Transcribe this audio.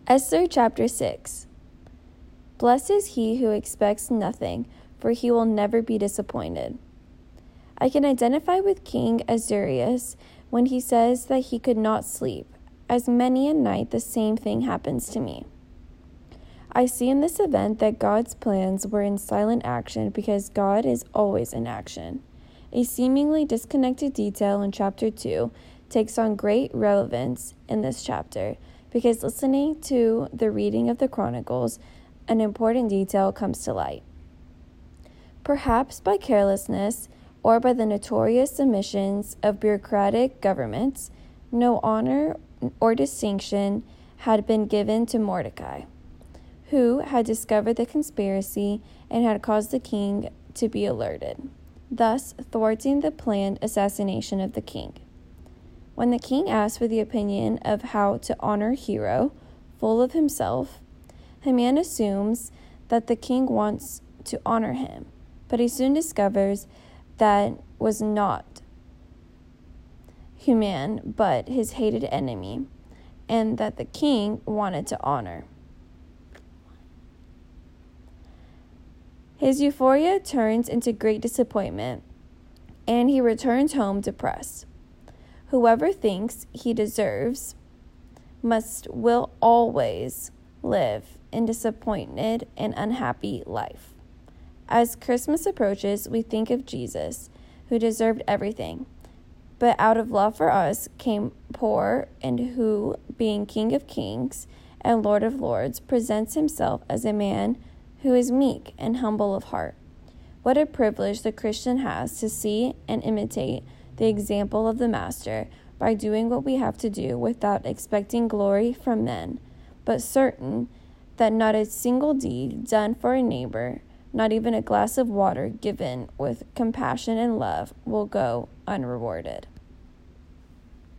Esther chapter 6. Blessed is he who expects nothing, for he will never be disappointed. I can identify with King Ahasuerus when he says that he could not sleep, as many a night the same thing happens to me. I see in this event that God's plans were in silent action because God is always in action. A seemingly disconnected detail in chapter 2 takes on great relevance in this chapter, because listening to the reading of the Chronicles, an important detail comes to light. Perhaps by carelessness or by the notorious omissions of bureaucratic governments, no honor or distinction had been given to Mordecai, who had discovered the conspiracy and had caused the king to be alerted, thus thwarting the planned assassination of the king. When the king asked for the opinion of how to honor a hero, full of himself, Haman assumes that the king wants to honor him, but he soon discovers that was not Haman, but his hated enemy, and that the king wanted to honor. His euphoria turns into great disappointment, and he returns home depressed. Whoever thinks he deserves will always live in disappointed and unhappy life. As Christmas approaches, we think of Jesus, who deserved everything, but out of love for us came poor, and who, being King of Kings and Lord of Lords, presents himself as a man who is meek and humble of heart. What a privilege the Christian has to see and imitate the example of the Master by doing what we have to do without expecting glory from men, but certain that not a single deed done for a neighbor, not even a glass of water given with compassion and love, will go unrewarded.